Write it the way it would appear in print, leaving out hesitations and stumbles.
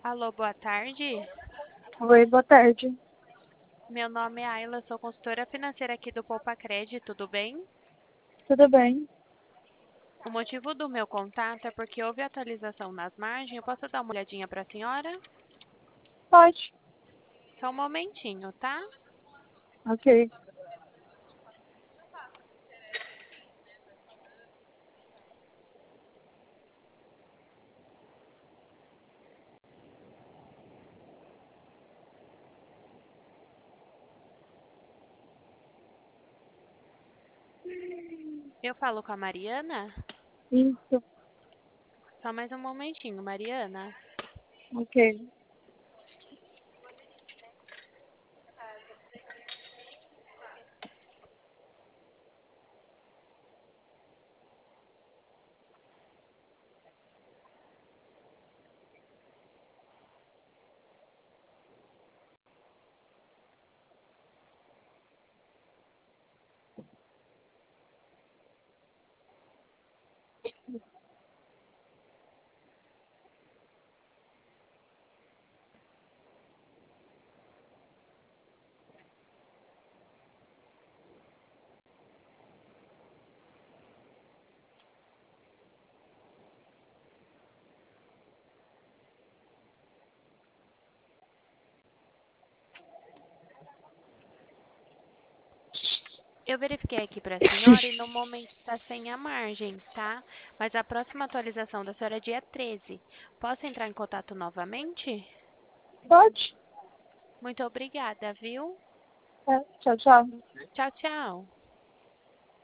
Alô, boa tarde. Oi, boa tarde. Meu nome é Ayla, sou consultora financeira aqui do Poupa Crédito, tudo bem? Tudo bem? O motivo do meu contato é porque houve atualização nas margens. Eu posso dar uma olhadinha para a senhora? Pode. Só um momentinho, tá? Ok. Eu falo com a Mariana? Isso. Só mais um momentinho, Mariana. Ok. Eu verifiquei aqui para a senhora e no momento está sem a margem, tá? Mas a próxima atualização da senhora é dia 13. Posso entrar em contato novamente? Pode? Muito obrigada, viu? É. Tchau, tchau. Tchau, tchau.